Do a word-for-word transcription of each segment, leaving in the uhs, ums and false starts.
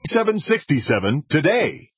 seven sixty-seven today.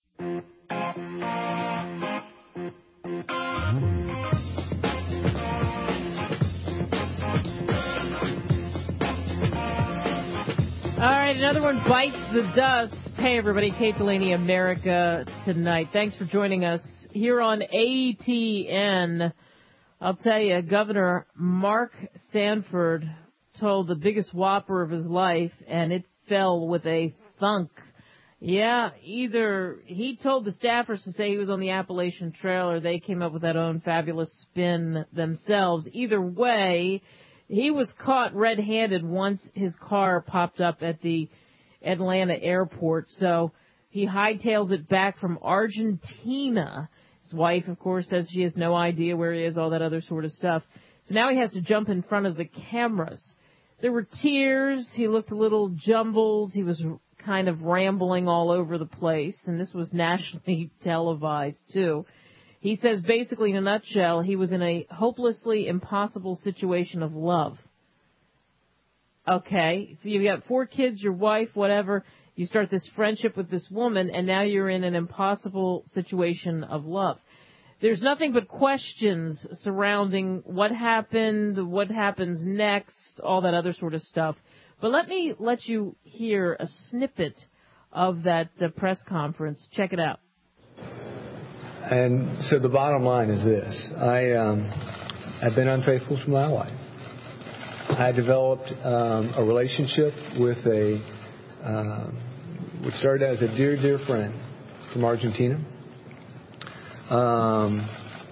All right, another one bites the dust. Hey, everybody, Kate Delaney, America Tonight. Thanks for joining us here on A T N. I'll tell you, Governor Mark Sanford told the biggest whopper of his life, and it fell with a thunk. Yeah, either he told the staffers to say he was on the Appalachian Trail, or they came up with that own fabulous spin themselves. Either way, he was caught red-handed once his car popped up at the Atlanta airport. So he hightails it back from Argentina. His wife, of course, says she has no idea where he is, all that other sort of stuff. So now he has to jump in front of the cameras. There were tears. He looked a little jumbled. He was kind of rambling all over the place. And this was nationally televised, too. He says, basically, in a nutshell, he was in a hopelessly impossible situation of love. Okay, so you've got four kids, your wife, whatever. You start this friendship with this woman, and now you're in an impossible situation of love. There's nothing but questions surrounding what happened, what happens next, all that other sort of stuff. But let me let you hear a snippet of that uh, press conference. Check it out. And so the bottom line is this. I, um, I've been unfaithful to my wife. I developed um, a relationship with a, uh, which started as a dear, dear friend from Argentina. Um,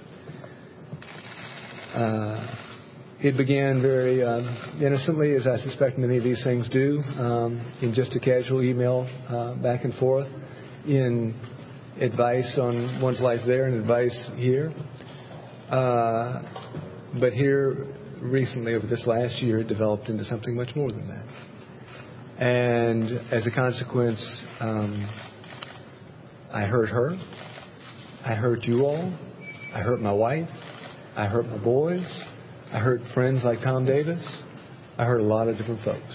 uh, it began very uh, innocently, as I suspect many of these things do, um, in just a casual email uh, back and forth, in advice on one's life there and advice here. Uh, but here, recently, over this last year, it developed into something much more than that. And as a consequence, um, I hurt her. I hurt you all. I hurt my wife. I hurt my boys. I hurt friends like Tom Davis. I hurt a lot of different folks.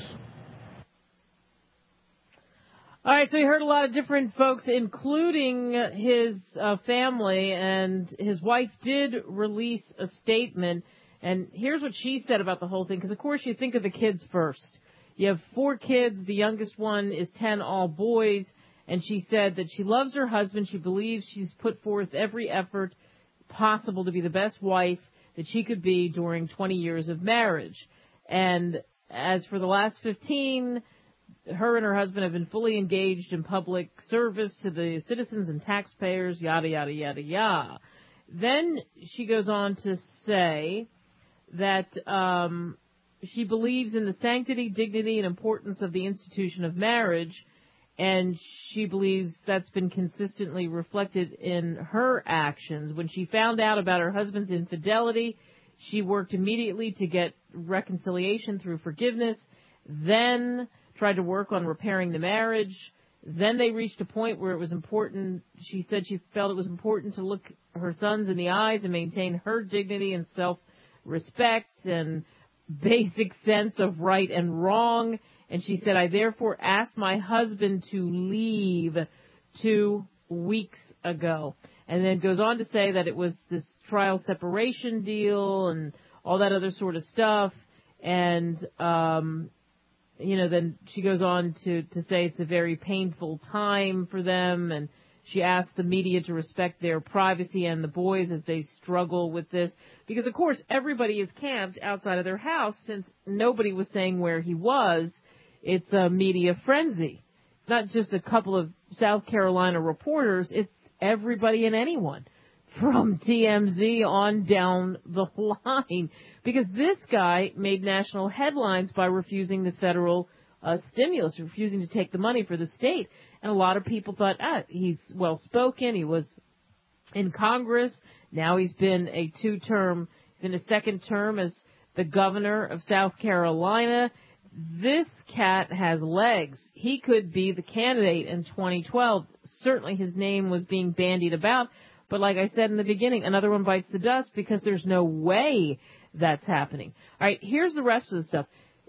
All right, so he heard a lot of different folks, including his uh, family, and his wife did release a statement. And here's what she said about the whole thing, because, of course, you think of the kids first. You have four kids. The youngest one is ten, all boys. And she said that she loves her husband. She believes she's put forth every effort possible to be the best wife that she could be during twenty years of marriage. And as for the last fifteen, her and her husband have been fully engaged in public service to the citizens and taxpayers, yada, yada, yada, yada. Then she goes on to say that um, she believes in the sanctity, dignity, and importance of the institution of marriage, and she believes that's been consistently reflected in her actions. When she found out about her husband's infidelity, she worked immediately to get reconciliation through forgiveness, then tried to work on repairing the marriage. Then they reached a point where it was important. She said she felt it was important to look her sons in the eyes and maintain her dignity and self-respect and basic sense of right and wrong. And she said, I therefore asked my husband to leave two weeks ago. And then goes on to say that it was this trial separation deal and all that other sort of stuff. And, um, you know, then she goes on to, to say it's a very painful time for them. And she asked the media to respect their privacy and the boys as they struggle with this. Because, of course, everybody is camped outside of their house since nobody was saying where he was. It's a media frenzy. It's not just a couple of South Carolina reporters. It's everybody and anyone from T M Z on down the line. Because this guy made national headlines by refusing the federal uh, stimulus, refusing to take the money for the state. And a lot of people thought, ah, he's well-spoken. He was in Congress. Now he's been a two-term, he's in a second term as the governor of South Carolina. This cat has legs. He could be the candidate in twenty twelve. Certainly his name was being bandied about. But like I said in the beginning, another one bites the dust because there's no way that's happening. All right, here's the rest of the stuff.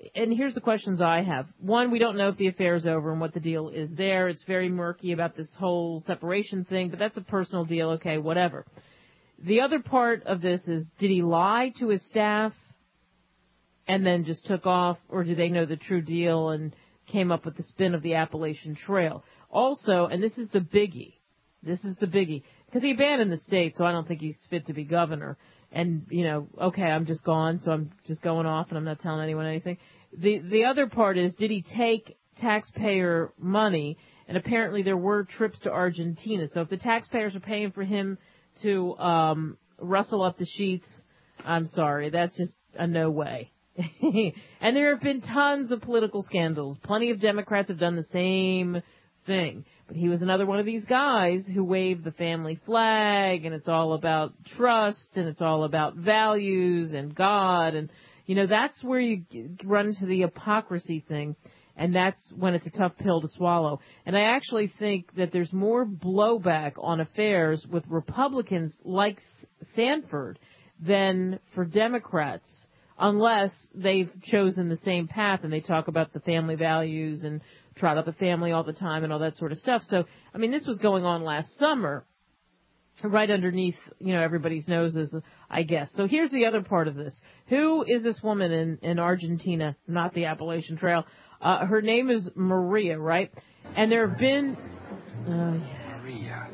and here's the questions I have. One, we don't know if the affair's over and what the deal is there. It's very murky about this whole separation thing, but that's a personal deal. Okay, whatever. The other part of this is, did he lie to his staff and then just took off, or do they know the true deal and came up with the spin of the Appalachian Trail? Also, and this is the biggie, this is the biggie, because he abandoned the state, so I don't think he's fit to be governor. And, you know, okay, I'm just gone, so I'm just going off and I'm not telling anyone anything. The the other part is, did he take taxpayer money? And apparently there were trips to Argentina. So if the taxpayers are paying for him to um, rustle up the sheets, I'm sorry, that's just a no way. And there have been tons of political scandals. Plenty of Democrats have done the same thing. But he was another one of these guys who waved the family flag, and it's all about trust, and it's all about values and God. And, you know, that's where you run into the hypocrisy thing, and that's when it's a tough pill to swallow. And I actually think that there's more blowback on affairs with Republicans like Sanford than for Democrats, unless they've chosen the same path and they talk about the family values and trot out the family all the time and all that sort of stuff. So, I mean, this was going on last summer, right underneath, you know, everybody's noses, I guess. So here's the other part of this. Who is this woman in, in Argentina, not the Appalachian Trail? Uh, her name is Maria, right? And there have been... Uh, yeah. Maria.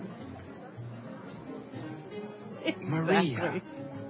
Exactly. Maria.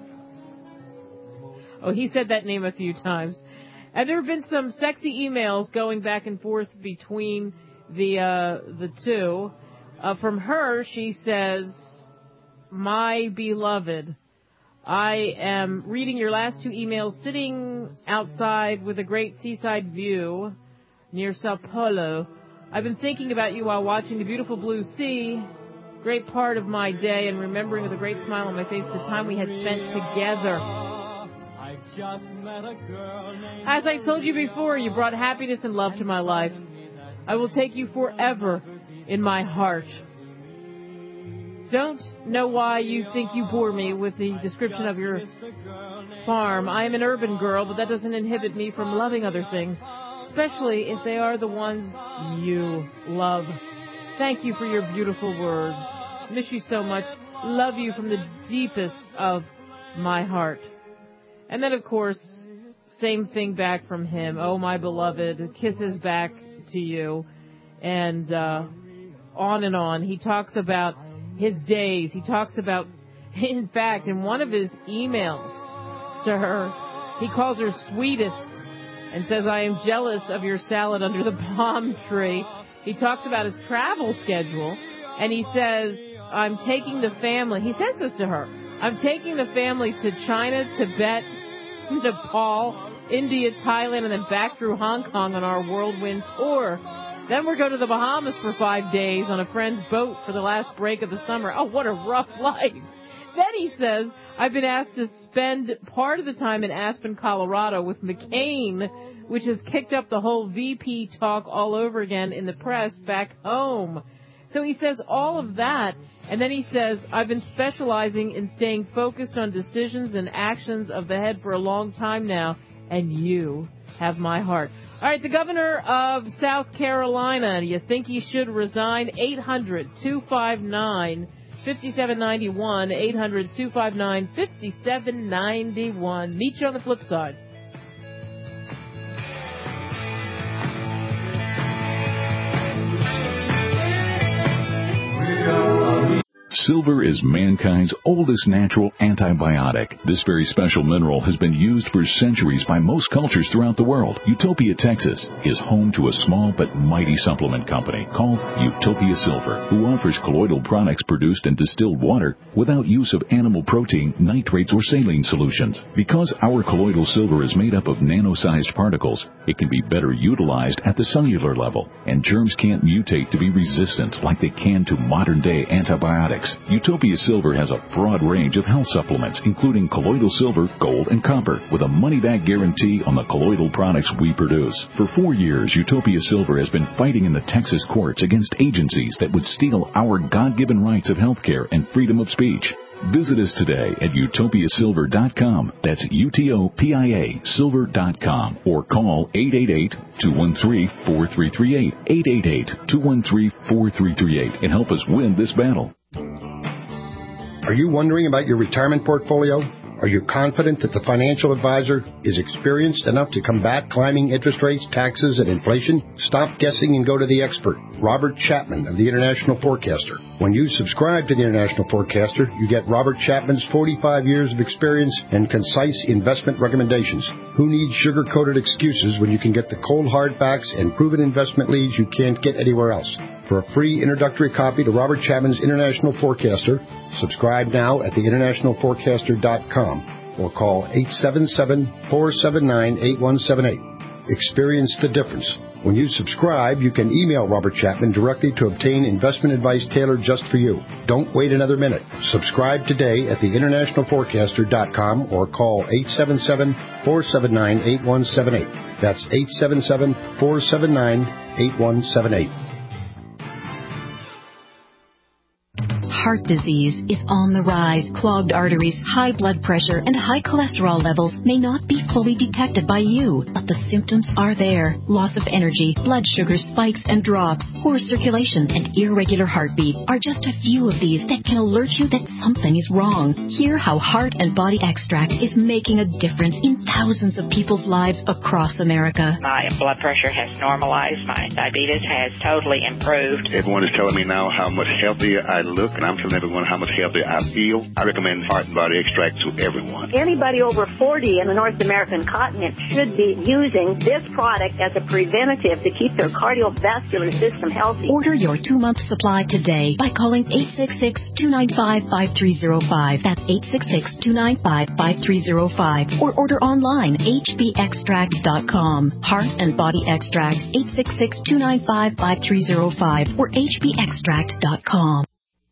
Oh, he said that name a few times. And there have been some sexy emails going back and forth between the uh, the two. Uh, from her, she says, "My beloved, I am reading your last two emails sitting outside with a great seaside view near Sao Paulo. I've been thinking about you while watching the beautiful blue sea. Great part of my day, and remembering with a great smile on my face the time we had spent together. Just met a girl named As I told you before, you brought happiness and love to my life. I will take you forever in my heart. Don't know why you think you bore me with the description of your farm. I am an urban girl, but that doesn't inhibit me from loving other things, especially if they are the ones you love. Thank you for your beautiful words. Miss you so much. Love you from the deepest of my heart." And then, of course, same thing back from him. "Oh, my beloved, kisses back to you." And uh, on and on. He talks about his days. He talks about, in fact, in one of his emails to her, he calls her sweetest and says, "I am jealous of your salad under the palm tree." He talks about his travel schedule, and he says, "I'm taking the family." He says this to her. "I'm taking the family to China, Tibet, Nepal, India, Thailand, and then back through Hong Kong on our whirlwind tour. Then we're going to the Bahamas for five days on a friend's boat for the last break of the summer." Oh, what a rough life. Then he says, "I've been asked to spend part of the time in Aspen, Colorado with McCain, which has kicked up the whole V P talk all over again in the press back home." So he says all of that, and then he says, "I've been specializing in staying focused on decisions and actions of the head for a long time now, and you have my heart." All right, the governor of South Carolina, do you think he should resign? eight hundred, two five nine, five seven nine one, eight hundred, two five nine, five seven nine one. Meet you on the flip side. Silver is mankind's oldest natural antibiotic. This very special mineral has been used for centuries by most cultures throughout the world. Utopia, Texas is home to a small but mighty supplement company called Utopia Silver, who offers colloidal products produced in distilled water without use of animal protein, nitrates, or saline solutions. Because our colloidal silver is made up of nano-sized particles, it can be better utilized at the cellular level, and germs can't mutate to be resistant like they can to modern-day antibiotics. Utopia Silver has a broad range of health supplements, including colloidal silver, gold, and copper, with a money-back guarantee on the colloidal products we produce. For four years, Utopia Silver has been fighting in the Texas courts against agencies that would steal our God-given rights of health care and freedom of speech. Visit us today at utopia silver dot com. That's U T O P I A silver dot com. Or call eight eight eight, two one three, four three three eight, eight eight eight, two one three, four three three eight, and help us win this battle. Are you wondering about your retirement portfolio? Are you confident that the financial advisor is experienced enough to combat climbing interest rates, taxes, and inflation? Stop guessing and go to the expert, Robert Chapman of the International Forecaster. When you subscribe to the International Forecaster, you get Robert Chapman's forty-five years of experience and concise investment recommendations. Who needs sugar-coated excuses when you can get the cold hard facts and proven investment leads you can't get anywhere else? For a free introductory copy to Robert Chapman's International Forecaster, subscribe now at the international forecaster dot com or call eight seven seven, four seven nine, eight one seven eight. Experience the difference. When you subscribe, you can email Robert Chapman directly to obtain investment advice tailored just for you. Don't wait another minute. Subscribe today at the international forecaster dot com or call eight seven seven, four seven nine, eight one seven eight. That's eight seven seven, four seven nine, eight one seven eight. Heart disease is on the rise. Clogged arteries, high blood pressure, and high cholesterol levels may not be fully detected by you, but the symptoms are there. Loss of energy, blood sugar spikes and drops, poor circulation, and irregular heartbeat are just a few of these that can alert you that something is wrong. Hear how Heart and Body Extract is making a difference in thousands of people's lives across America. My blood pressure has normalized. My diabetes has totally improved. Everyone is telling me now how much healthier I look, and I'm telling everyone how much healthier I feel. I recommend Heart and Body Extract to everyone. Anybody over forty in the North American continent should be using this product as a preventative to keep their cardiovascular system healthy. Order your two-month supply today by calling eight six six, two nine five, five three zero five. That's eight six six, two nine five, five three zero five. Or order online, h b extract dot com. Heart and Body Extract, eight six six, two nine five, five three zero five or h b extract dot com.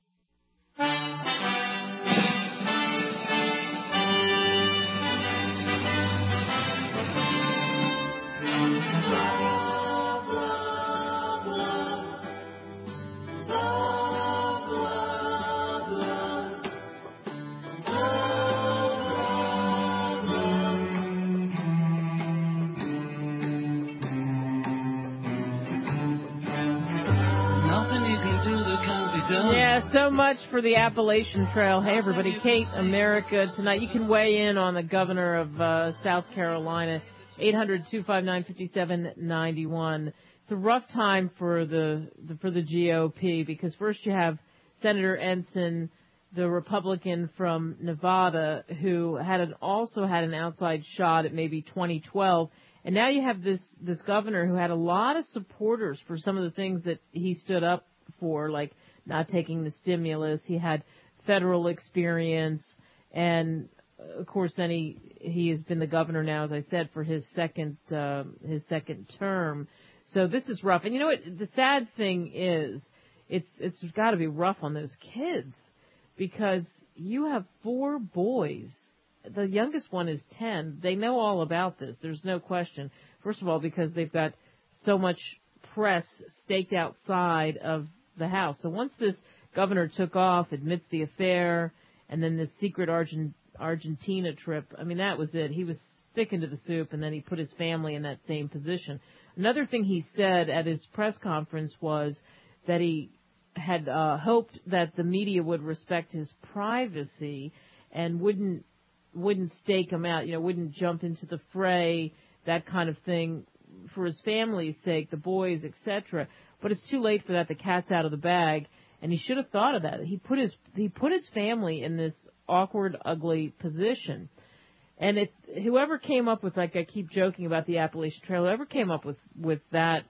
Yeah, so much for the Appalachian Trail. Hey, everybody, Kate America tonight. You can weigh in on the governor of uh, South Carolina, eight hundred, two five nine, five seven nine one. It's a rough time for the, the for the G O P because first you have Senator Ensign, the Republican from Nevada, who had an, also had an outside shot at maybe twenty twelve. And now you have this, this governor who had a lot of supporters for some of the things that he stood up for, like not taking the stimulus. He had federal experience, and of course, then he he has been the governor now, as I said, for his second uh, his second term. So this is rough. And you know what? The sad thing is, it's it's got to be rough on those kids because you have four boys. The youngest one is ten. They know all about this. There's no question. First of all, because they've got so much press staked outside of the house. So once this governor took off, admits the affair, and then this secret Argent, Argentina trip, I mean, that was it. He was sticking to the soup, and then he put his family in that same position. Another thing he said at his press conference was that he had uh, hoped that the media would respect his privacy and wouldn't wouldn't stake him out, you know, wouldn't jump into the fray, that kind of thing, for his family's sake, the boys, et cetera. But it's too late for that. The cat's out of the bag, and he should have thought of that. He put his he put his family in this awkward, ugly position. And it, whoever came up with, like I keep joking about the Appalachian Trail, whoever came up with, with that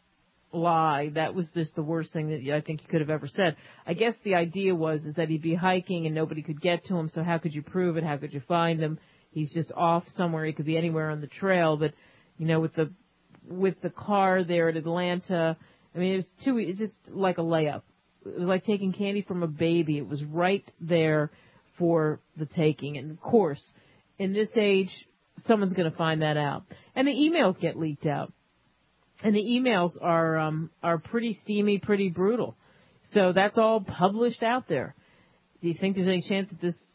lie, that was just the worst thing that I think he could have ever said. I guess the idea was is that he'd be hiking and nobody could get to him, so how could you prove it? How could you find him? He's just off somewhere. He could be anywhere on the trail. But, you know, with the with the car there at Atlanta, I mean, it was too, it's just like a layup. It was like taking candy from a baby. It was right there for the taking. And, of course, in this age, someone's going to find that out. And the emails get leaked out. And the emails are um, are pretty steamy, pretty brutal. So that's all published out there. Do you think there's any chance that this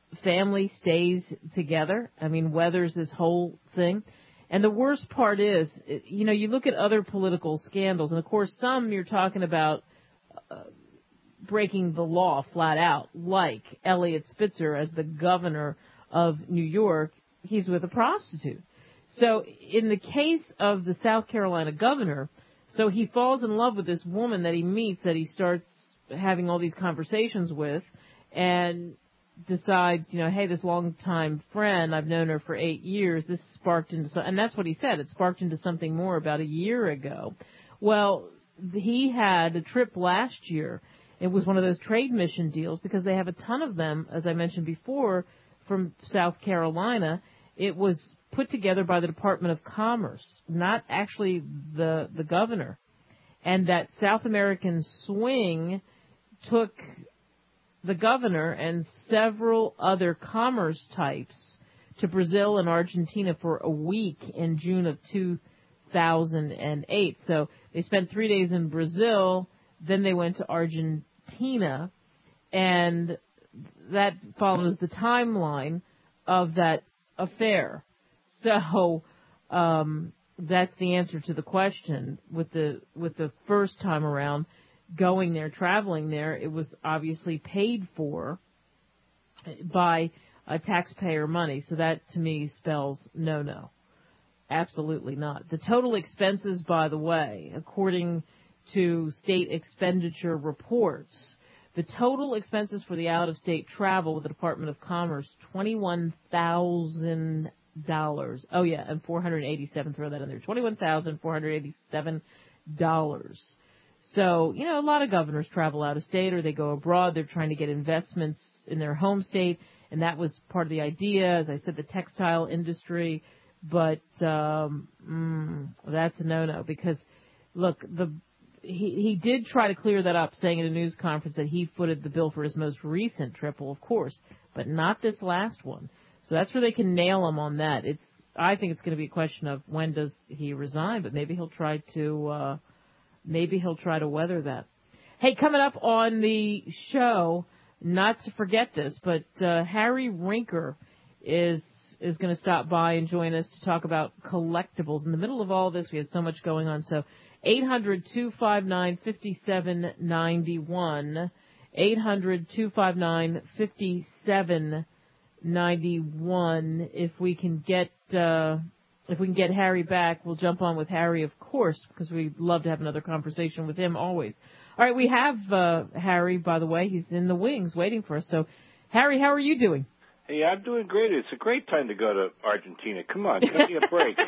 family stays together. I mean, weathers this whole thing. And the worst part is, you know, you look at other political scandals, and of course some you're talking about uh, breaking the law flat out, like Eliot Spitzer as the governor of New York. He's with a prostitute. So in the case of the South Carolina governor, so he falls in love with this woman that he meets, that he starts having all these conversations with, and decides, you know, hey, this longtime friend, I've known her for eight years, this sparked into something, and that's what he said, it sparked into something more about a year ago. Well, he had a trip last year. It was one of those trade mission deals, because they have a ton of them, as I mentioned before, from South Carolina. It was put together by the Department of Commerce, not actually the the governor. And that South American swing took the governor and several other commerce types to Brazil and Argentina for a week in June of two thousand eight. So they spent three days in Brazil, then they went to Argentina, and that follows the timeline of that affair. So um, that's the answer to the question. With the with the first time around, going there, traveling there, it was obviously paid for by uh, taxpayer money. So that, to me, spells no-no. Absolutely not. The total expenses, by the way, according to state expenditure reports, the total expenses for the out-of-state travel with the Department of Commerce, twenty-one thousand dollars. Oh, yeah, and four hundred eighty-seven, throw that in there, twenty-one thousand four hundred eighty-seven dollars. So, you know, a lot of governors travel out of state or they go abroad. They're trying to get investments in their home state, and that was part of the idea, as I said, the textile industry. But um, mm, that's a no-no because, look, the he, he did try to clear that up, saying at a news conference that he footed the bill for his most recent triple, of course, but not this last one. So that's where they can nail him on that. It's I think it's going to be a question of when does he resign, but maybe he'll try to uh, maybe he'll try to weather that. Hey, coming up on the show, not to forget this, but uh, Harry Rinker is is going to stop by and join us to talk about collectibles. In the middle of all this, we have so much going on. So eight hundred two five nine five seven nine one, eight hundred two five nine five seven nine one. If we can get uh, if we can get Harry back, we'll jump on with Harry, of course, because we'd love to have another conversation with him always. All right, we have uh, Harry, by the way. He's in the wings waiting for us. So, Harry, how are you doing? Hey, I'm doing great. It's a great time to go to Argentina. Come on, give me a break.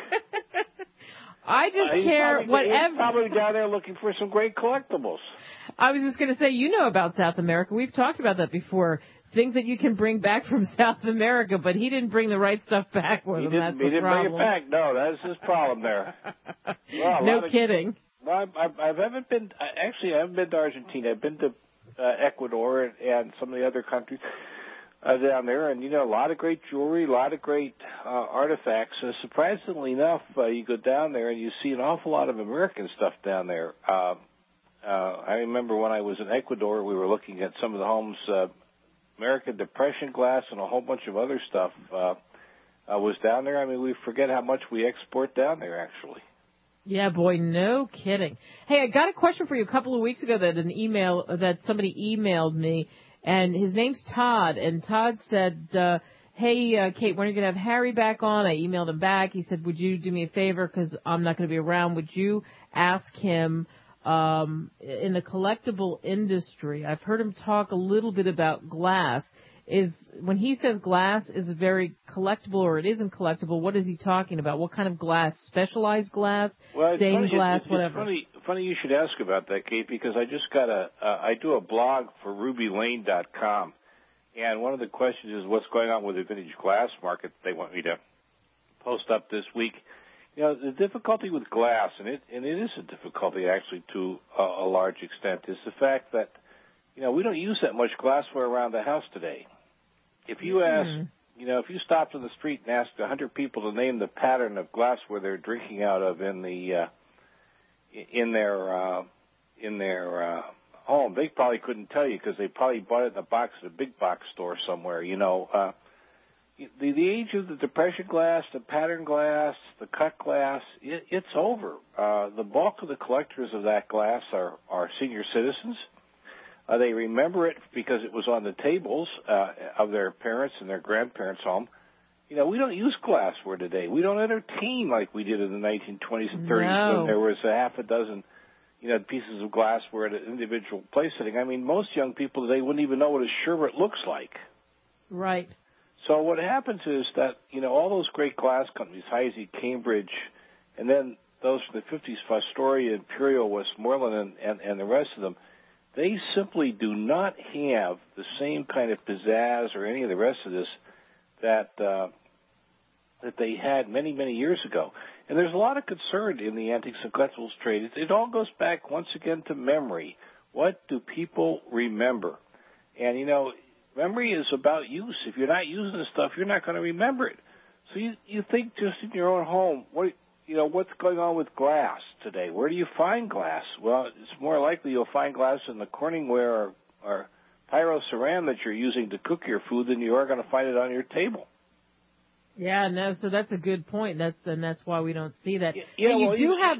I just uh, care probably, whatever. He's probably down there looking for some great collectibles. I was just going to say, you know about South America. We've talked about that before. Things that you can bring back from South America, but he didn't bring the right stuff back with he him. Didn't, That's he the didn't problem. bring it back. No, that's his problem there. Well, no of, kidding. Well, I've, I've, I haven't been. Actually, I haven't been to Argentina. I've been to uh, Ecuador and, and some of the other countries uh, down there, and you know, a lot of great jewelry, a lot of great uh, artifacts. So surprisingly enough, uh, you go down there and you see an awful lot of American stuff down there. Uh, uh, I remember when I was in Ecuador, we were looking at some of the homes. Uh, American Depression glass and a whole bunch of other stuff uh, uh, was down there. I mean, we forget how much we export down there, actually. Yeah, boy, no kidding. Hey, I got a question for you a couple of weeks ago that an email that somebody emailed me, and his name's Todd, and Todd said, uh, hey, uh, Kate, when are you going to have Harry back on? I emailed him back. He said, would you do me a favor because I'm not going to be around? Would you ask him um, in the collectible industry? I've heard him talk a little bit about glass. Is when he says glass is very collectible or it isn't collectible, what is he talking about? What kind of glass? Specialized glass, well, stained funny, glass, it's, whatever? It's funny, funny you should ask about that, Kate, because I just got a, uh, I do a blog for ruby lane dot com, and one of the questions is what's going on with the vintage glass market. They want me to post up this week. You know, the difficulty with glass, and it and it is a difficulty actually to a, a large extent, is the fact that, you know, we don't use that much glassware around the house today. If you ask, mm. you know, if you stopped on the street and asked a hundred people to name the pattern of glassware they're drinking out of in the uh, in their uh, in their uh, home. They probably couldn't tell you because they probably bought it in a box at a big box store somewhere, you know. Uh, the, the age of the depression glass, the pattern glass, the cut glass, it, it's over. Uh, the bulk of the collectors of that glass are, are senior citizens. Uh, they remember it because it was on the tables uh, of their parents and their grandparents' home. You know, we don't use glassware today. We don't entertain like we did in the nineteen twenties and thirties No. when there was a half a dozen, you know, pieces of glassware at an individual place sitting. I mean, most young people today wouldn't even know what a sherbet looks like. Right. So what happens is that, you know, all those great glass companies, Heisey, Cambridge, and then those from the fifties, Fostoria, Imperial, Westmoreland, and, and, and the rest of them, they simply do not have the same kind of pizzazz or any of the rest of this that uh, that they had many, many years ago. And there's a lot of concern in the antiques and collectibles trade. It, it all goes back, once again, to memory. What do people remember? And, you know, memory is about use. If you're not using the stuff, you're not going to remember it. So you, you think just in your own home, what you know, what's going on with glass today? Where do you find glass? Well, it's more likely you'll find glass in the Corningware or, or pyroceram that you're using to cook your food than you are going to find it on your table. Yeah, no, so that's a good point. That's and that's why we don't see that. Yeah, Hey, you well, do even, have.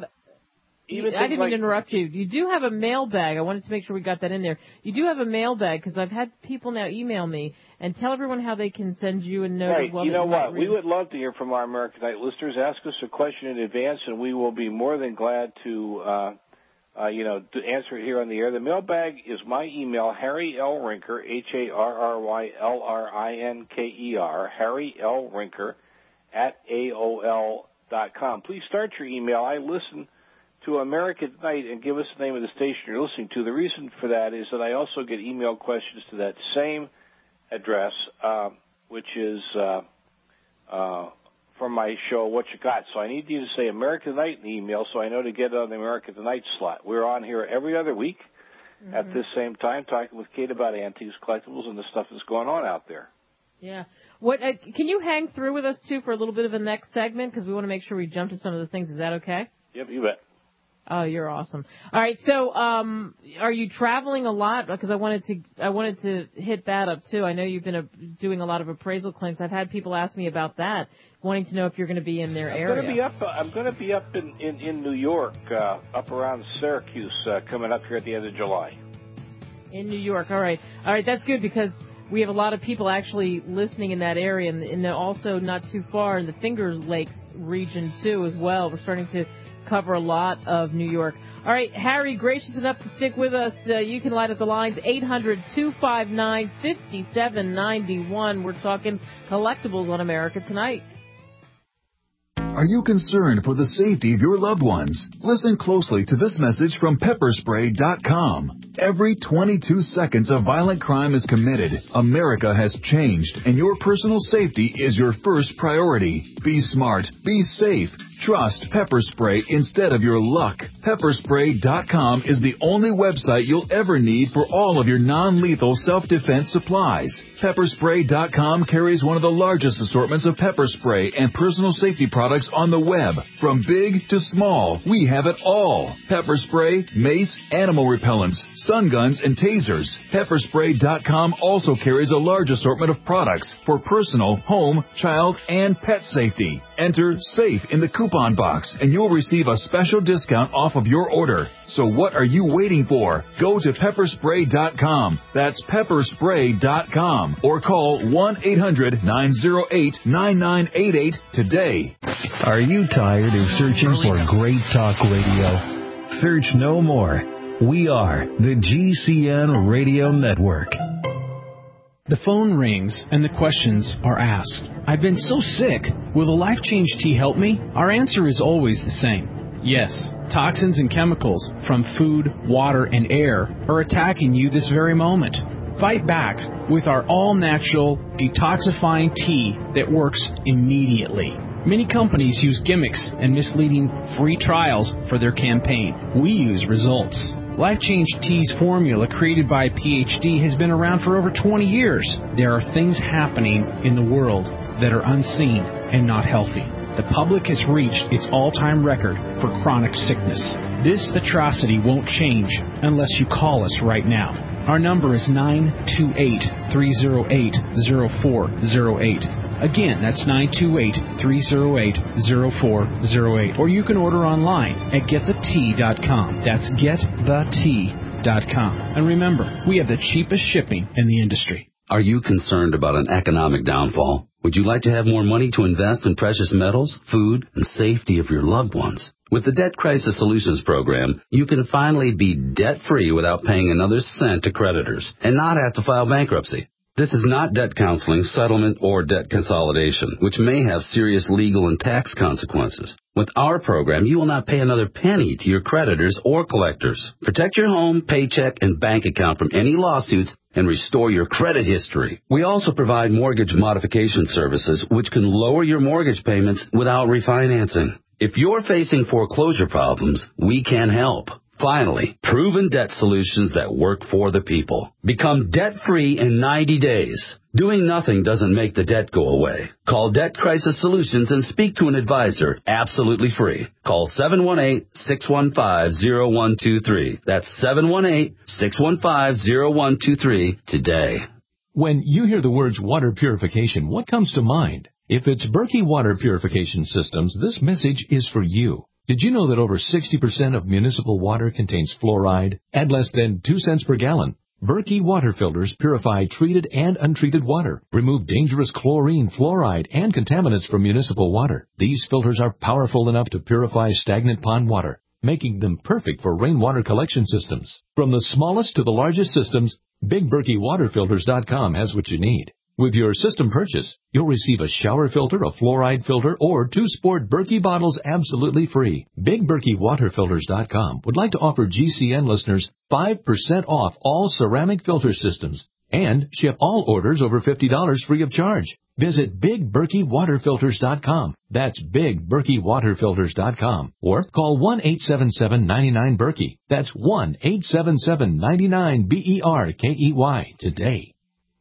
even I didn't like, mean to interrupt you. You do have a mailbag. I wanted to make sure we got that in there. You do have a mailbag because I've had people now email me and tell everyone how they can send you a note. Right. As well. You know what? We read. would love to hear from our American Night listeners. Ask us a question in advance, and we will be more than glad to, uh, uh, you know, to answer it here on the air. The mailbag is my email, Harry L. Rinker, H A R R Y L R I N K E R, Harry L. Rinker, at A O L dot com. Please start your email. I listen to American Night and give us the name of the station you're listening to. The reason for that is that I also get email questions to that same address, uh, which is uh, uh, from my show, What You Got. So I need you to say American Night in the email so I know to get it on the American Night slot. We're on here every other week mm-hmm. at this same time talking with Kate about antiques, collectibles, and the stuff that's going on out there. Yeah. What uh, can you hang through with us, too, for a little bit of a next segment? Because we want to make sure we jump to some of the things. Is that okay? Yep, you bet. Oh, you're awesome. All right, so um, are you traveling a lot? Because I wanted to I wanted to hit that up, too. I know you've been uh, doing a lot of appraisal claims. I've had people ask me about that, wanting to know if you're going to be in their I'm area. Going to be up, uh, I'm going to be up in, in, in New York, uh, up around Syracuse, uh, coming up here at the end of July. In New York. All right. All right, that's good because we have a lot of people actually listening in that area and, and also not too far in the Finger Lakes region, too, as well. We're starting to cover a lot of New York. All right, Harry, gracious enough to stick with us. Uh, you can light up the lines, eight hundred, two five nine, five seven nine one. We're talking collectibles on America Tonight. Are you concerned for the safety of your loved ones? Listen closely to this message from pepper spray dot com. Every twenty-two seconds a violent crime is committed. America has changed, and your personal safety is your first priority. Be smart. Be safe. Trust Pepper Spray instead of your luck. pepper spray dot com is the only website you'll ever need for all of your non-lethal self-defense supplies. pepper spray dot com carries one of the largest assortments of pepper spray and personal safety products on the web. From big to small, we have it all. Pepper spray, mace, animal repellents, stun guns, and tasers. pepper spray dot com also carries a large assortment of products for personal, home, child, and pet safety. Enter SAFE in the coupon box, and you'll receive a special discount off of your order. So what are you waiting for? Go to pepper spray dot com. That's pepper spray dot com. Or call one eight hundred, nine oh eight, nine nine eight eight today. Are you tired of searching for great talk radio? Search no more. We are the G C N Radio Network. The phone rings and the questions are asked. I've been so sick. Will the Life Change tea help me? Our answer is always the same. Yes, toxins and chemicals from food, water, and air are attacking you this very moment. Fight back with our all-natural detoxifying tea that works immediately. Many companies use gimmicks and misleading free trials for their campaign. We use results. Life Change Tea's formula, created by a P H D, has been around for over twenty years. There are things happening in the world that are unseen and not healthy. the public has reached its all-time record for chronic sickness. This atrocity won't change unless you call us right now. Our number is nine two eight, three oh eight, oh four oh eight. Again, that's nine two eight, three oh eight, oh four oh eight. Or you can order online at get the tea dot com. That's get the tea dot com. And remember, we have the cheapest shipping in the industry. Are you concerned about an economic downfall? Would you like to have more money to invest in precious metals, food, and safety of your loved ones? With the Debt Crisis Solutions Program, you can finally be debt-free without paying another cent to creditors and not have to file bankruptcy. This is not debt counseling, settlement, or debt consolidation, which may have serious legal and tax consequences. With our program, you will not pay another penny to your creditors or collectors. Protect your home, paycheck, and bank account from any lawsuits and restore your credit history. We also provide mortgage modification services, which can lower your mortgage payments without refinancing. If you're facing foreclosure problems, we can help. Finally, proven debt solutions that work for the people. Become debt-free in ninety days. Doing nothing doesn't make the debt go away. Call Debt Crisis Solutions and speak to an advisor absolutely free. Call seven one eight, six one five, zero one two three. That's seven one eight, six one five, zero one two three today. When you hear the words water purification, what comes to mind? If it's Berkey Water Purification Systems, this message is for you. Did you know that over sixty percent of municipal water contains fluoride at less than two cents per gallon? Berkey water filters purify treated and untreated water, remove dangerous chlorine, fluoride, and contaminants from municipal water. These filters are powerful enough to purify stagnant pond water, making them perfect for rainwater collection systems. From the smallest to the largest systems, Big Berkey Water Filters dot com has what you need. With your system purchase, you'll receive a shower filter, a fluoride filter, or two sport Berkey bottles absolutely free. Big Berkey Water Filters dot com would like to offer G C N listeners five percent off all ceramic filter systems and ship all orders over fifty dollars free of charge. Visit Big Berkey Water Filters dot com. That's Big Berkey Water Filters dot com. Or call one eight seven seven, nine nine, Berkey. That's one eight seven seven, nine nine, B E R K E Y today.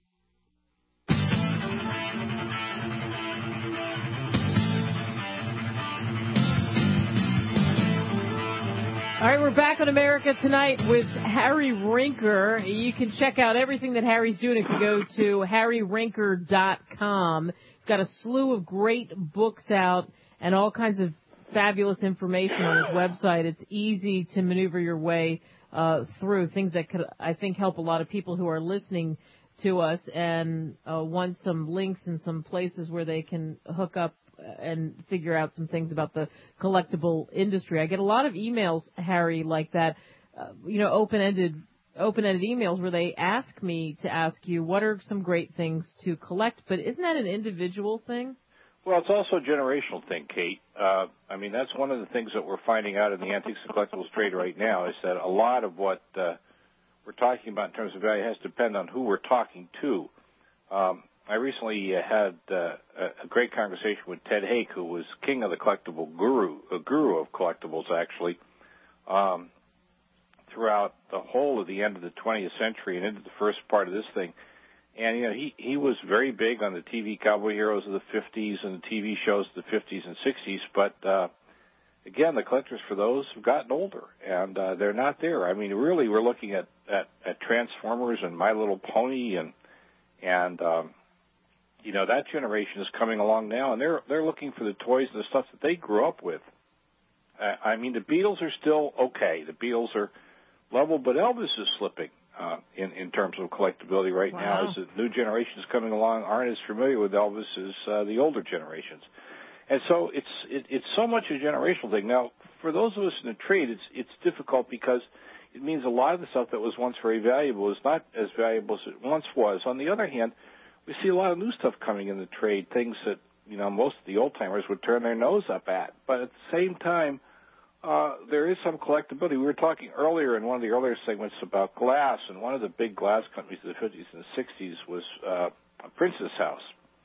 All right, we're back on America Tonight with Harry Rinker. You can check out everything that Harry's doing if you go to harry rinker dot com. He's got a slew of great books out and all kinds of fabulous information on his website. It's easy to maneuver your way uh, through things that could, I think, help a lot of people who are listening to us and uh, want some links and some places where they can hook up and figure out some things about the collectible industry. I get a lot of emails, Harry, like that, uh, you know, open-ended open-ended emails where they ask me to ask you what are some great things to collect, but isn't that an individual thing? Well, it's also a generational thing, Kate. Uh, I mean, that's one of the things that we're finding out in the antiques and collectibles trade right now is that a lot of what uh, we're talking about in terms of value has to depend on who we're talking to. Um, I recently uh, had uh, a great conversation with Ted Hake, who was king of the collectible guru, a guru of collectibles, actually, um, throughout the whole of the end of the twentieth century and into the first part of this thing. And, you know, he, he was very big on the T V cowboy heroes of the fifties and the T V shows of the fifties and sixties. But, uh, again, the collectors for those have gotten older, and uh, they're not there. I mean, really, we're looking at, at, at Transformers and My Little Pony and, and um, you know, that generation is coming along now, and they're they're looking for the toys and the stuff that they grew up with. Uh, I mean, the Beatles are still okay. The Beatles are level, but Elvis is slipping uh, in, in terms of collectability right wow. now as the new generations coming along aren't as familiar with Elvis as uh, the older generations. And so it's it, it's so much a generational thing. Now, for those of us in the trade, it's it's difficult because it means a lot of the stuff that was once very valuable is not as valuable as it once was. On the other hand, we see a lot of new stuff coming in the trade, things that, you know, most of the old-timers would turn their nose up at. But at the same time, uh, there is some collectability. We were talking earlier in one of the earlier segments about glass, and one of the big glass companies of the fifties and sixties was uh, Princess House,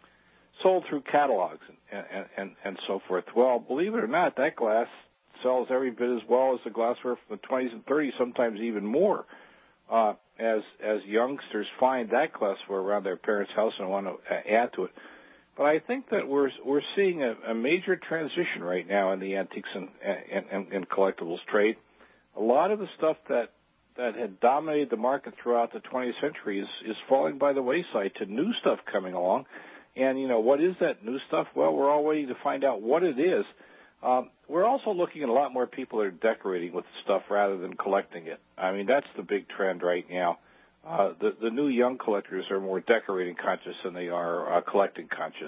sold through catalogs and, and, and, and so forth. Well, believe it or not, that glass sells every bit as well as the glassware from the twenties and thirties, sometimes even more. Uh, as as youngsters find that glassware around their parents' house and want to uh, add to it. But I think that we're we're seeing a, a major transition right now in the antiques and, and, and, and collectibles trade. A lot of the stuff that, that had dominated the market throughout the twentieth century is, is falling by the wayside to new stuff coming along. And, you know, what is that new stuff? Well, we're all waiting to find out what it is. Um, we're also looking at a lot more people that are decorating with stuff rather than collecting it. I mean, that's the big trend right now. Uh, the, the new young collectors are more decorating conscious than they are uh, collecting conscious.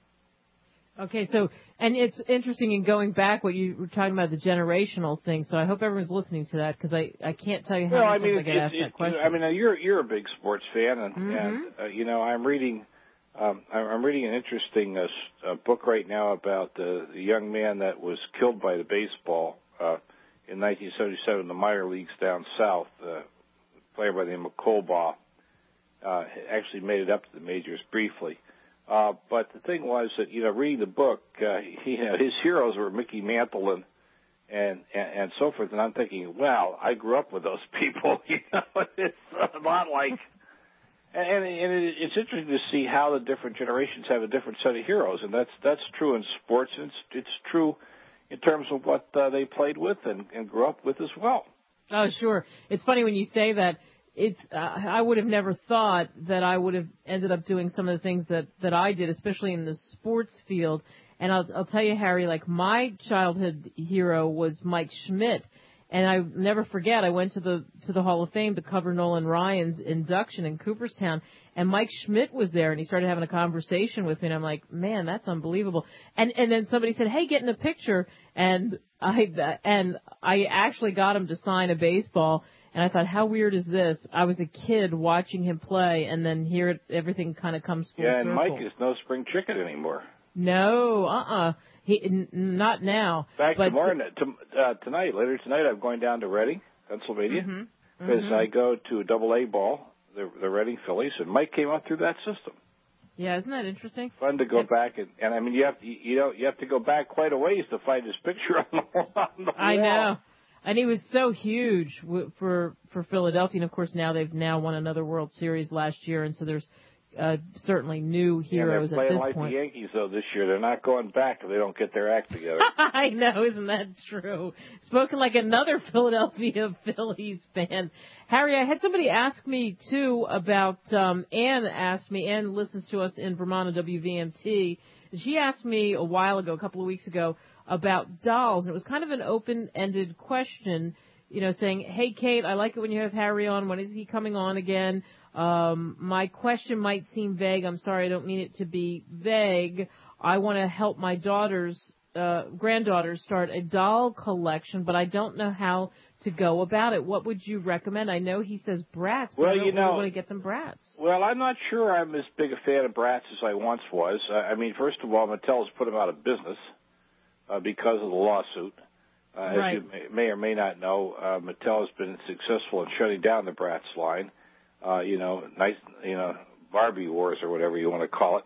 Okay, so, and it's interesting in going back what you were talking about, the generational thing, so I hope everyone's listening to that, because I, I can't tell you how well, many I mean, times I get it, asked it, that question. I mean, uh, you're, you're a big sports fan, and, mm-hmm. and uh, you know, I'm reading um, I'm reading an interesting uh, uh, book right now about the, the young man that was killed by the baseball uh, in nineteen seventy-seven in the minor leagues down south. Uh, player by the name of Colbaugh, uh, actually made it up to the majors briefly. Uh, but the thing was that, you know, reading the book, uh, he, you know, his heroes were Mickey Mantle and, and, and, and so forth. And I'm thinking, wow, I grew up with those people. You know, it's a lot like, and, and it, it's interesting to see how the different generations have a different set of heroes. And that's, that's true in sports. And it's, it's true in terms of what uh, they played with and, and grew up with as well. Oh, sure. It's funny when you say that. It's uh, I would have never thought that I would have ended up doing some of the things that, that I did, especially in the sports field. And I'll, I'll tell you, Harry, like my childhood hero was Mike Schmidt. And I never forget, I went to the to the Hall of Fame to cover Nolan Ryan's induction in Cooperstown, and Mike Schmidt was there, and he started having a conversation with me, and I'm like, man, that's unbelievable. And and then somebody said, hey, get in a picture, and I and I actually got him to sign a baseball. And I thought, how weird is this? I was a kid watching him play, and then here it, everything kind of comes full yeah, circle. Yeah, and Mike is no spring chicken anymore. No, uh-uh. He, n- not now. Back but tomorrow, to, uh, tonight, later tonight, I'm going down to Reading, Pennsylvania, because mm-hmm. mm-hmm. I go to a double A ball, the, the Reading Phillies, and Mike came up through that system. Yeah, isn't that interesting? Fun to go yep. back and, and I mean, you have to, you know, you have to go back quite a ways to find his picture on the, on the wall. I know. And he was so huge for for Philadelphia, and of course now they've now won another World Series last year, and so there's uh, certainly new heroes yeah, at this like point. The Yankees though this year, they're not going back if they don't get their act together. I know, isn't that true? Spoken like another Philadelphia Phillies fan. Harry, I had somebody ask me too about um, Ann asked me. Ann listens to us in Vermont on W V M T. And she asked me a while ago, a couple of weeks ago, about dolls, and it was kind of an open-ended question, you know, saying, hey, Kate, I like it when you have Harry on. When is he coming on again? Um, my question might seem vague. I'm sorry, I don't mean it to be vague. I want to help my daughters, uh, granddaughters start a doll collection, but I don't know how to go about it. What would you recommend? I know he says Bratz, but well, I don't you know, really want to get them Bratz. Well, I'm not sure I'm as big a fan of Bratz as I once was. Uh, I mean, first of all, Mattel's put them out of business. Uh, because of the lawsuit. Uh, right. As you may, may or may not know, uh, Mattel has been successful in shutting down the Bratz line, uh, you know, nice, you know, Barbie Wars or whatever you want to call it.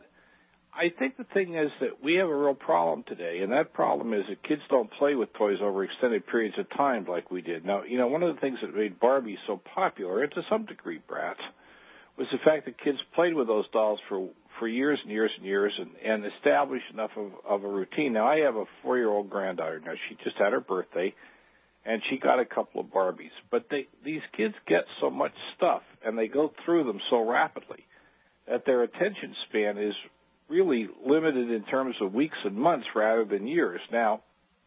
I think the thing is that we have a real problem today, and that problem is that kids don't play with toys over extended periods of time like we did. Now, you know, one of the things that made Barbie so popular, and to some degree Bratz, was the fact that kids played with those dolls for for years and years and years and, and established enough of, of a routine. Now, I have a four-year-old granddaughter. Now, she just had her birthday, and she got a couple of Barbies. But they, these kids get so much stuff, and they go through them so rapidly that their attention span is really limited in terms of weeks and months rather than years. Now,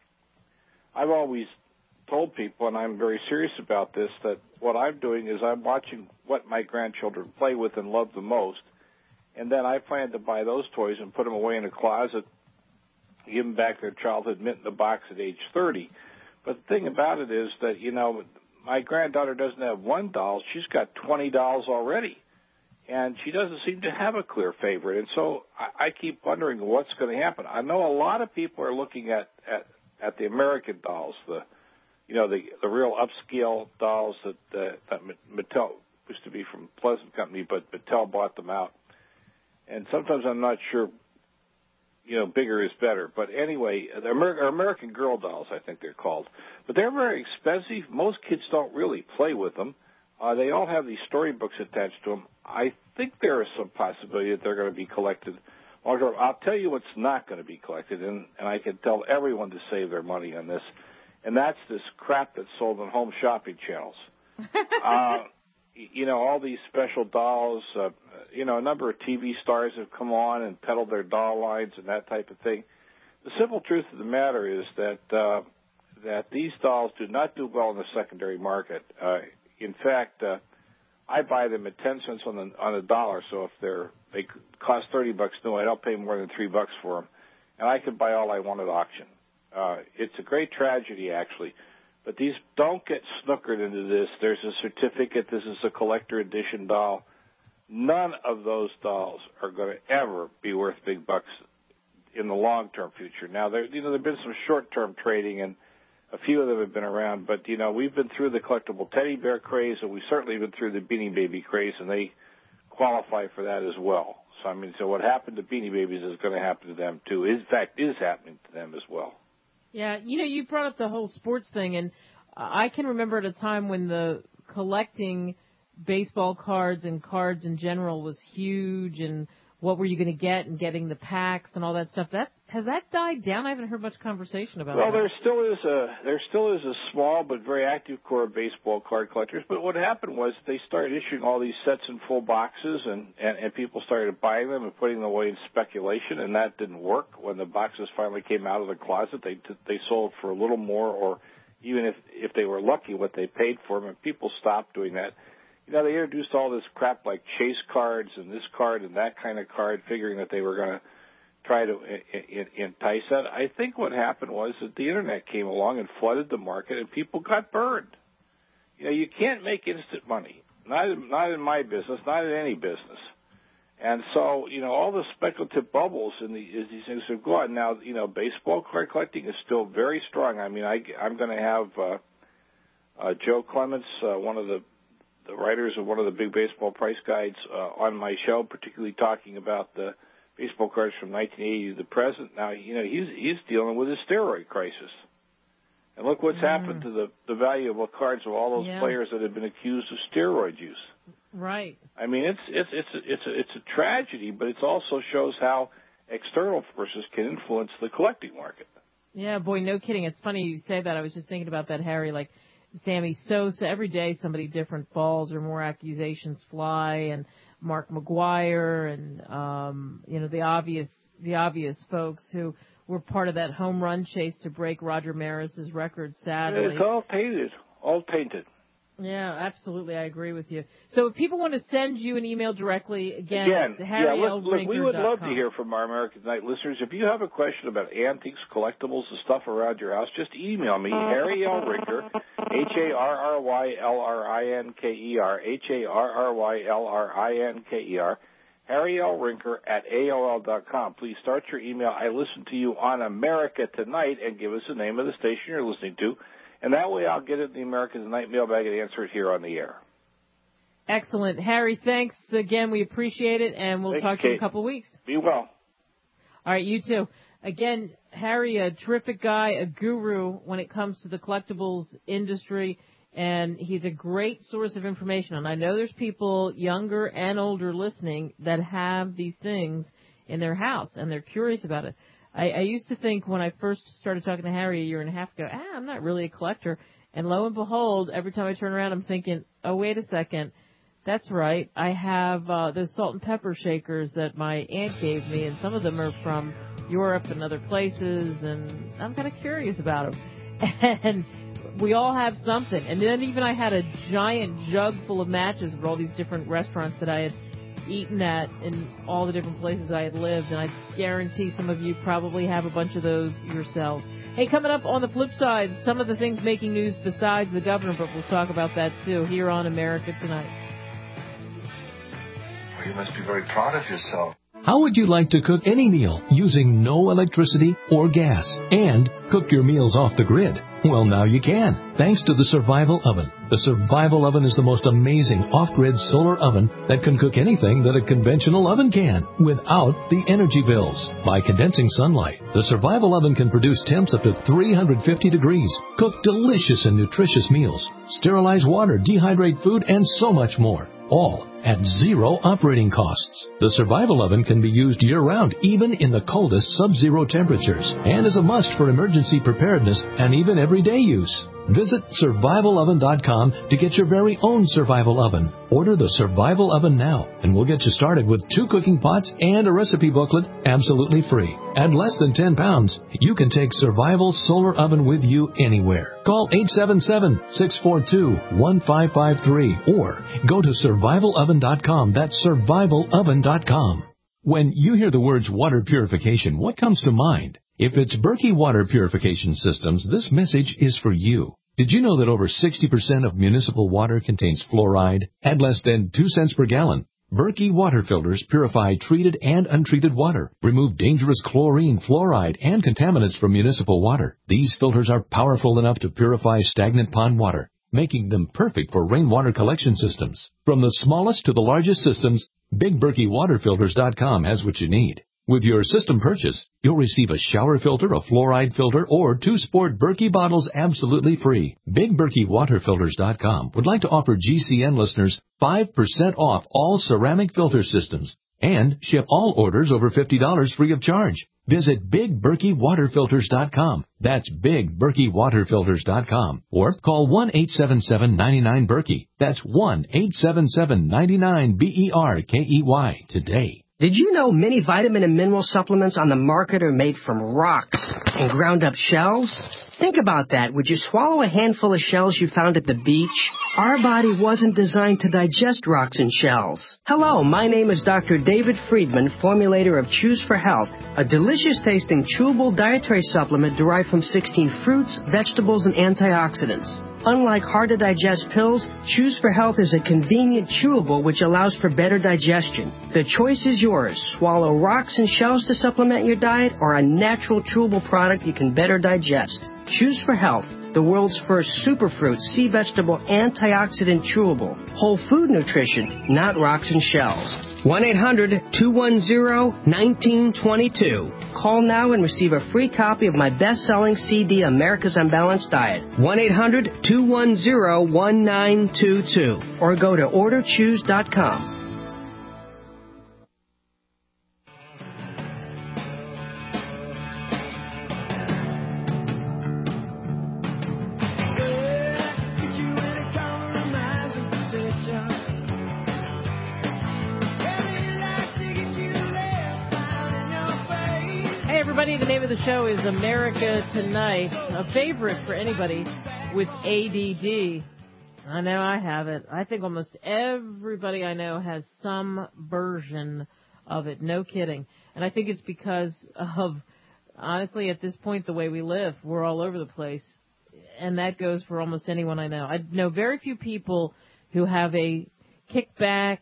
I've always told people, and I'm very serious about this, that what I'm doing is I'm watching what my grandchildren play with and love the most, and then I plan to buy those toys and put them away in a closet, give them back their childhood mint in the box at age thirty. But the thing about it is that, you know, my granddaughter doesn't have one doll. She's got twenty dolls already, and she doesn't seem to have a clear favorite. And so I, I keep wondering what's going to happen. I know a lot of people are looking at, at, at the American dolls, the you know, the the real upscale dolls that, uh, that Mattel used to be from Pleasant Company, but Mattel bought them out. And sometimes I'm not sure, you know, bigger is better. But anyway, the Amer- American Girl dolls, I think they're called. But they're very expensive. Most kids don't really play with them. Uh, they all have these storybooks attached to them. I think there is some possibility that they're going to be collected long term. I'll tell you what's not going to be collected, and, and I can tell everyone to save their money on this, and that's this crap that's sold on home shopping channels. uh, you know, all these special dolls, uh, you know, a number of T V stars have come on and peddled their doll lines and that type of thing. The simple truth of the matter is that uh, that these dolls do not do well in the secondary market. Uh, in fact, uh, I buy them at ten cents on the on the dollar. So if they're they cost thirty bucks new, I don't pay more than three bucks for them, and I can buy all I want at auction. Uh, it's a great tragedy, actually. But these don't get snookered into this. There's a certificate. This is a collector edition doll. None of those dolls are going to ever be worth big bucks in the long-term future. Now, there, you know, there've been some short-term trading, and a few of them have been around. But you know, we've been through the collectible teddy bear craze, and we've certainly been through the Beanie Baby craze, and they qualify for that as well. So I mean, so what happened to Beanie Babies is going to happen to them too. In fact, is happening to them as well. Yeah, you know, you brought up the whole sports thing, and I can remember at a time when the collecting baseball cards and cards in general was huge, and what were you going to get, and getting the packs and all that stuff. That has that died down? I haven't heard much conversation about well, that. Well, there still is a there still is a small but very active core of baseball card collectors. But what happened was they started issuing all these sets in full boxes, and, and, and people started buying them and putting them away in speculation, and that didn't work. When the boxes finally came out of the closet, they they sold for a little more, or even if if they were lucky, what they paid for them, and people stopped doing that. You know, they introduced all this crap like chase cards and this card and that kind of card, figuring that they were going to try to entice that. I think what happened was that the Internet came along and flooded the market, and people got burned. You know, you can't make instant money, not in, not in my business, not in any business. And so, you know, all the speculative bubbles in the, as these things have gone. Now, you know, baseball card collecting is still very strong. I mean, I, I'm going to have uh, uh, Joe Clements, uh, one of the the writers of one of the big baseball price guides, uh, on my show, particularly talking about the baseball cards from nineteen eighty to the present. Now, you know, he's he's dealing with a steroid crisis. And look what's mm. happened to the, the valuable cards of all those yeah. players that have been accused of steroid use. Right. I mean, it's it's it's a, it's a, it's a tragedy, but it also shows how external forces can influence the collecting market. Yeah, boy, no kidding. It's funny you say that. I was just thinking about that, Harry, like Sammy Sosa, every day somebody different falls or more accusations fly, and Mark McGwire, and um, you know, the obvious the obvious folks who were part of that home run chase to break Roger Maris's record, sadly. It's all tainted, all tainted. Yeah, absolutely. I agree with you. So if people want to send you an email directly, again, again it's harry yeah, l look, look, we would love com. to hear from our American Night listeners. If you have a question about antiques, collectibles, and stuff around your house, just email me, Harry L. Rinker, H A R R Y L R I N K E R, H A R R Y L R I N K E R, Harry L. Rinker at A O L dot com. Please start your email. I listen to you on America Tonight, and give us the name of the station you're listening to. And that way I'll get it in the American Tonight mailbag and answer it here on the air. Excellent. Harry, thanks again. We appreciate it, and we'll Thank talk you, to you in Kate. a couple of weeks. Be well. All right, you too. Again, Harry, a terrific guy, a guru when it comes to the collectibles industry, and he's a great source of information. And I know there's people younger and older listening that have these things in their house, and they're curious about it. I, I used to think when I first started talking to Harry a year and a half ago, ah, I'm not really a collector. And lo and behold, every time I turn around, I'm thinking, oh, wait a second. That's right. I have uh, those salt and pepper shakers that my aunt gave me, and some of them are from Europe and other places, and I'm kind of curious about them. And we all have something. And then even I had a giant jug full of matches for all these different restaurants that I had eaten at in all the different places I had lived, and I guarantee some of you probably have a bunch of those yourselves. Hey, coming up on the flip side, some of the things making news besides the governor, but we'll talk about that too here on America Tonight. Well, you must be very proud of yourself. How would you like to cook any meal using no electricity or gas and cook your meals off the grid? Well, now you can, thanks to the Survival Oven. The Survival Oven is the most amazing off-grid solar oven that can cook anything that a conventional oven can without the energy bills. By condensing sunlight, the Survival Oven can produce temps up to three hundred fifty degrees, cook delicious and nutritious meals, sterilize water, dehydrate food, and so much more. All at zero operating costs. The Survival Oven can be used year-round, even in the coldest sub-zero temperatures, and is a must for emergency preparedness and even everyday use. Visit survival oven dot com to get your very own Survival Oven. Order the Survival Oven now, and we'll get you started with two cooking pots and a recipe booklet absolutely free. At less than ten pounds, you can take Survival Solar Oven with you anywhere. Call eight seven seven, six four two, one five five three or go to survival oven dot com. That's survival oven dot com. When you hear the words water purification, what comes to mind? If it's Berkey Water Purification Systems, this message is for you. Did you know that over sixty percent of municipal water contains fluoride at less than two cents per gallon? Berkey water filters purify treated and untreated water, remove dangerous chlorine, fluoride, and contaminants from municipal water. These filters are powerful enough to purify stagnant pond water, making them perfect for rainwater collection systems. From the smallest to the largest systems, Big Berkey Water Filters dot com has what you need. With your system purchase, you'll receive a shower filter, a fluoride filter, or two sport Berkey bottles absolutely free. Big Berkey Water Filters dot com would like to offer G C N listeners five percent off all ceramic filter systems and ship all orders over fifty dollars free of charge. Visit Big Berkey Water Filters dot com. That's Big Berkey Water Filters dot com. Or call one eight seven seven, nine nine, Berkey. That's one eight seven seven, nine nine, B E R K E Y today. Did you know many vitamin and mineral supplements on the market are made from rocks and ground up shells? Think about that. Would you swallow a handful of shells you found at the beach? Our body wasn't designed to digest rocks and shells. Hello, my name is Doctor David Friedman, formulator of Choose for Health, a delicious-tasting chewable dietary supplement derived from sixteen fruits, vegetables, and antioxidants. Unlike hard-to-digest pills, Choose for Health is a convenient chewable which allows for better digestion. The choice is yours. Swallow rocks and shells to supplement your diet or a natural chewable product you can better digest. Choose for Health, the world's first superfruit sea vegetable antioxidant chewable. Whole food nutrition, not rocks and shells. one eight hundred, two one zero, one nine two two. Call now and receive a free copy of my best-selling C D, America's Unbalanced Diet. one eight hundred, two one zero, one nine two two. Or go to order choose dot com. The name of the show is America Tonight, a favorite for anybody with A D D. I know I have it. I think almost everybody I know has some version of it. No kidding. And I think it's because of, honestly, at this point, the way we live. We're all over the place. And that goes for almost anyone I know. I know very few people who have a kickback,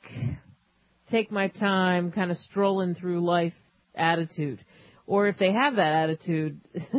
take my time, kind of strolling through life attitude. Or if they have that attitude,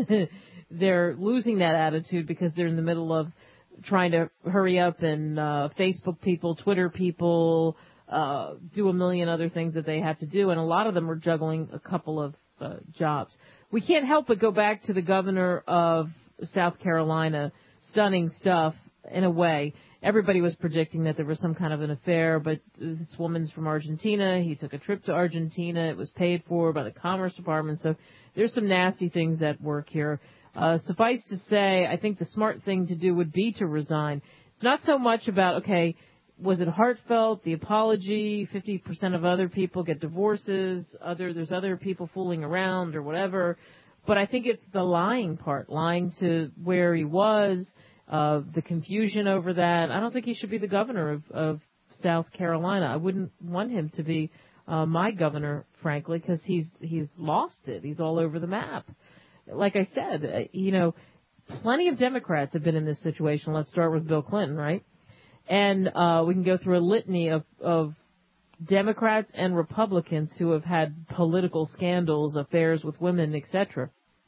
they're losing that attitude because they're in the middle of trying to hurry up and uh, Facebook people, Twitter people, uh, do a million other things that they have to do. And a lot of them are juggling a couple of uh, jobs. We can't help but go back to the governor of South Carolina. Stunning stuff in a way. Everybody was predicting that there was some kind of an affair, but this woman's from Argentina. He took a trip to Argentina. It was paid for by the Commerce Department. So there's some nasty things at work here. Uh, suffice to say, I think the smart thing to do would be to resign. It's not so much about, okay, was it heartfelt, the apology, fifty percent of other people get divorces, other there's other people fooling around or whatever. But I think it's the lying part, lying to where he was, Uh, the confusion over that. I don't think he should be the governor of, of South Carolina. I wouldn't want him to be uh, my governor, frankly, because he's he's lost it. He's all over the map. Like I said, uh, you know, plenty of Democrats have been in this situation. Let's start with Bill Clinton, right? And uh, we can go through a litany of, of Democrats and Republicans who have had political scandals, affairs with women, et cetera.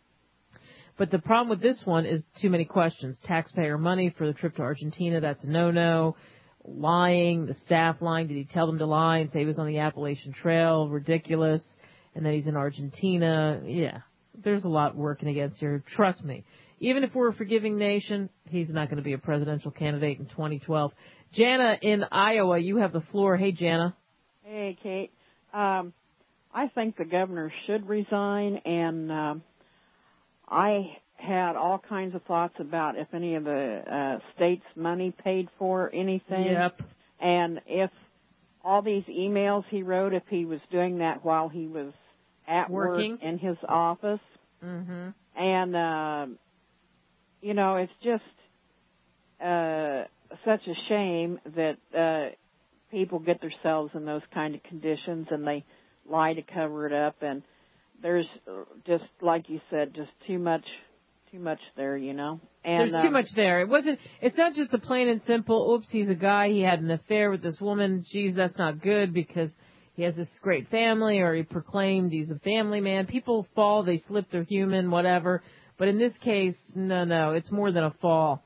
But the problem with this one is too many questions. Taxpayer money for the trip to Argentina, that's a no-no. Lying, the staff lying. Did he tell them to lie and say he was on the Appalachian Trail? Ridiculous. And then he's in Argentina. Yeah, there's a lot working against here. Trust me. Even if we're a forgiving nation, he's not going to be a presidential candidate in twenty twelve. Jana in Iowa, you have the floor. Hey, Jana. Hey, Kate. Um, I think the governor should resign, and um, I had all kinds of thoughts about if any of the uh, state's money paid for anything. Yep. And if all these emails he wrote, if he was doing that while he was at Working. work in his office. Mm-hmm. And, uh, you know, it's just uh, such a shame that uh, people get themselves in those kind of conditions and they lie to cover it up. And there's just, like you said, just too much, too much there, you know. And, There's too um, much there. It wasn't. It's not just the plain and simple. Oops, he's a guy. He had an affair with this woman. Geez, that's not good because he has this great family, or he proclaimed he's a family man. People fall. They slip. They're human. Whatever. But in this case, no, no. It's more than a fall.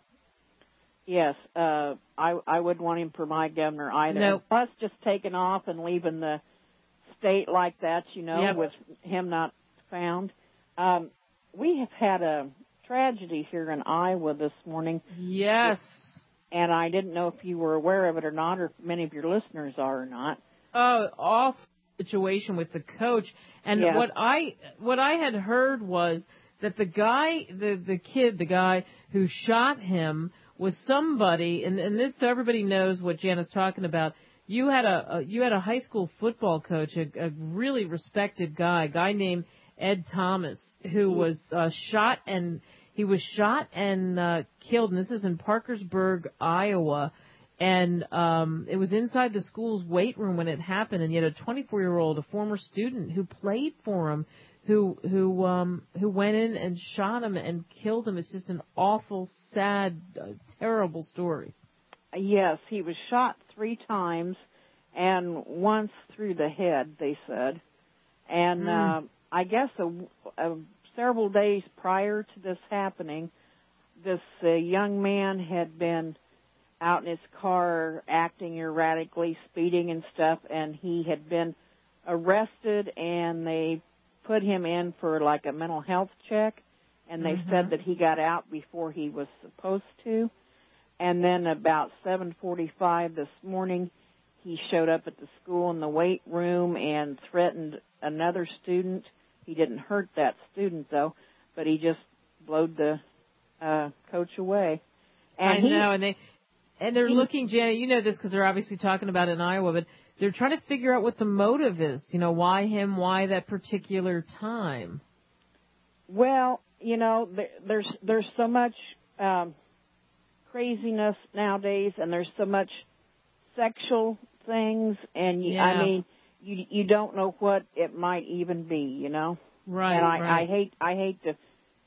Yes, uh, I I wouldn't want him for my governor either. Nope. Plus, just taking off and leaving the state like that, you know, Yep. with him not found. Um, we have had a tragedy here in Iowa this morning. Yes. And I didn't know if you were aware of it or not, or if many of your listeners are or not. Oh, awful situation with the coach. And Yeah. what I what I had heard was that the guy, the the kid, the guy who shot him was somebody, and, and this so everybody knows what Jana's talking about. You had a, a you had a high school football coach, a, a really respected guy, a guy named Ed Thomas, who was uh, shot and he was shot and uh, killed. And this is in Parkersburg, Iowa. And um, it was inside the school's weight room when it happened. And yet a twenty-four-year-old, a former student who played for him, who who um, who went in and shot him and killed him. It's just an awful, sad, uh, terrible story. Yes, he was shot three times, and once through the head, they said. And Mm. uh, I guess a, a, several days prior to this happening, this uh, young man had been out in his car acting erratically, speeding and stuff, and he had been arrested, and they put him in for like a mental health check, and they Mhm. said that he got out before he was supposed to. And then about seven forty-five this morning, he showed up at the school in the weight room and threatened another student. He didn't hurt that student, though, but he just blowed the uh, coach away. And I he, know, and they and they're he- looking, Janet. You know this because they're obviously talking about it in Iowa, but they're trying to figure out what the motive is. You know, why him? Why that particular time? Well, you know, there, there's there's so much um, craziness nowadays, and there's so much sexual things, and you, Yeah. I mean, you you don't know what it might even be, you know. Right. And I, right. I hate I hate to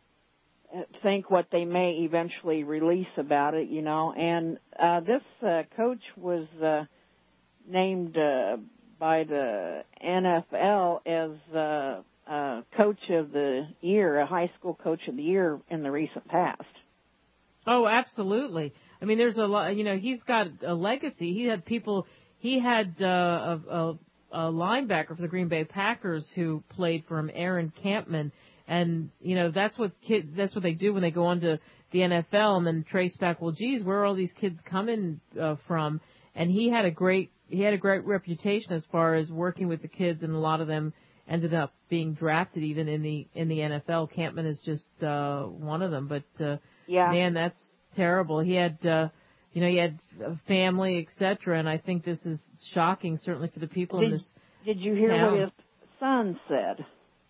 think what they may eventually release about it, you know. And uh, this uh, coach was uh, named uh, by the N F L as uh, uh, coach of the year, a high school coach of the year in the recent past. Oh, absolutely. I mean, there's a lot. You know, he's got a legacy. He had people. He had uh, a, a, a linebacker for the Green Bay Packers who played for him, Aaron Campman. And, you know, that's what kids, that's what they do when they go on to the N F L and then trace back, well, geez, where are all these kids coming uh, from? And he had a great, he had a great reputation as far as working with the kids, and a lot of them ended up being drafted even in the, in the N F L. Campman is just uh, one of them. But, uh, Yeah. man, that's terrible. He had, uh, you know, he had a family, et cetera, and I think this is shocking, certainly for the people in Did, this did you hear town. what his son said?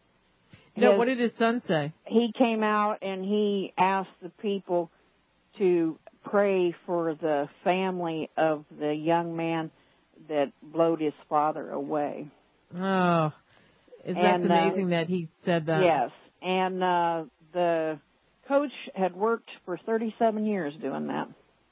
No, His- what did his son say? He came out and he asked the people to pray for the family of the young man that blowed his father away. Oh, is that And, uh, amazing that he said that? Yes, and uh, the coach had worked for thirty-seven years doing that.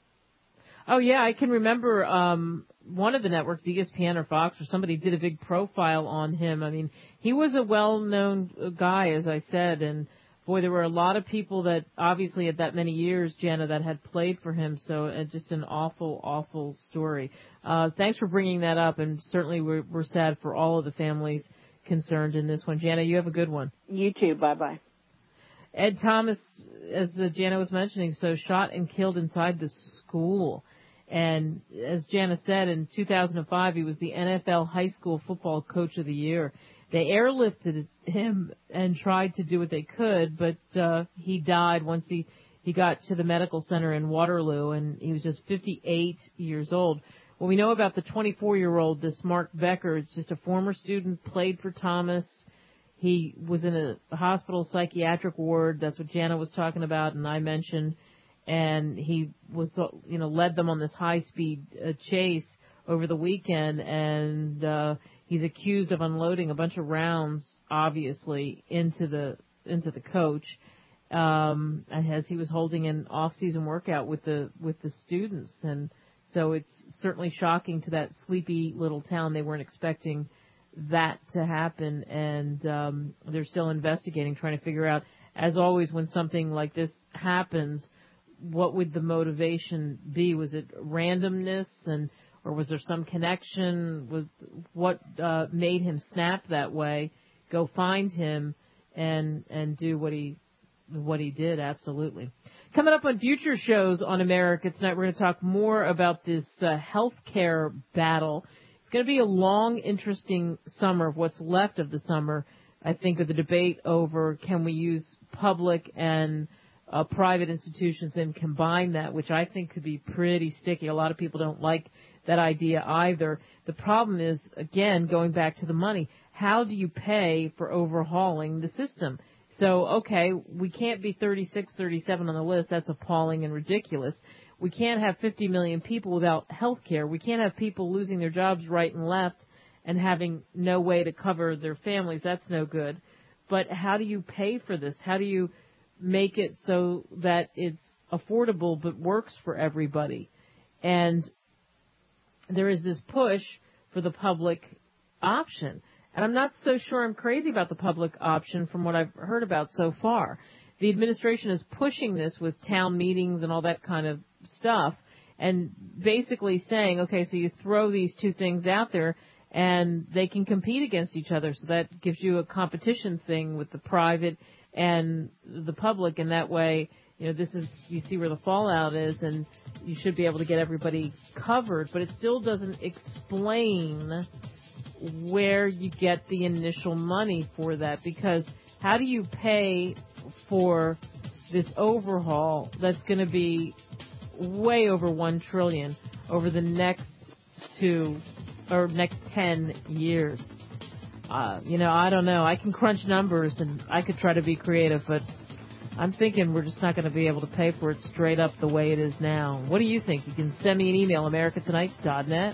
Oh, yeah, I can remember um, one of the networks, E S P N or Fox, or somebody did a big profile on him. I mean, he was a well-known guy, as I said, and, boy, there were a lot of people that obviously had that many years, Jana, that had played for him, so uh, just an awful, awful story. Uh, thanks for bringing that up, and certainly we're, we're sad for all of the families concerned in this one. Jana, you have a good one. You too. Bye-bye. Ed Thomas, as uh, Jana was mentioning, so shot and killed inside the school. And as Jana said, in two thousand five, he was the N F L High School Football Coach of the Year. They airlifted him and tried to do what they could, but uh, he died once he, he got to the medical center in Waterloo, and he was just fifty-eight years old. What we know about the twenty-four-year-old, this Mark Becker, is just a former student, played for Thomas. He was in a hospital psychiatric ward. That's what Jana was talking about, and I mentioned. And he was, you know, led them on this high-speed uh, chase over the weekend, and uh, he's accused of unloading a bunch of rounds, obviously, into the into the coach, um, as he was holding an off-season workout with the with the students. And so it's certainly shocking to that sleepy little town. They weren't expecting that to happen, and um, they're still investigating, trying to figure out, as always, when something like this happens, what would the motivation be? Was it randomness, and or was there some connection? Was what uh, made him snap that way? Go find him and and do what he what he did. Absolutely. Coming up on future shows on America Tonight, we're going to talk more about this uh, health care battle. It's going to be a long, interesting summer of what's left of the summer. I think of the debate over can we use public and Uh, private institutions and combine that, which I think could be pretty sticky. A lot of people don't like that idea either. The problem is, again, going back to the money, how do you pay for overhauling the system? So, okay, we can't be thirty-six, thirty-seven on the list. That's appalling and ridiculous. We can't have fifty million people without health care. We can't have people losing their jobs right and left and having no way to cover their families. That's no good. But how do you pay for this? How do you make it so that it's affordable but works for everybody? And there is this push for the public option. And I'm not so sure I'm crazy about the public option from what I've heard about so far. The administration is pushing this with town meetings and all that kind of stuff, and basically saying, okay, so you throw these two things out there and they can compete against each other. So that gives you a competition thing with the private and the public, and that way, you know, this is, you see where the fallout is, and you should be able to get everybody covered, but it still doesn't explain where you get the initial money for that, because how do you pay for this overhaul that's going to be way over one trillion dollars over the next two, or next ten years? Uh, you know, I don't know. I can crunch numbers and I could try to be creative, but I'm thinking we're just not going to be able to pay for it straight up the way it is now. What do you think? You can send me an email, america tonight dot net.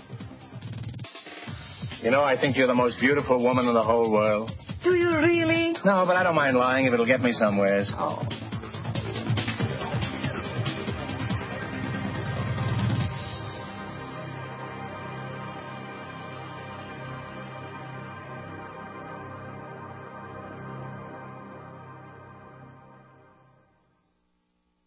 You know, I think you're the most beautiful woman in the whole world. Do you really? No, but I don't mind lying if it'll get me somewhere. Oh.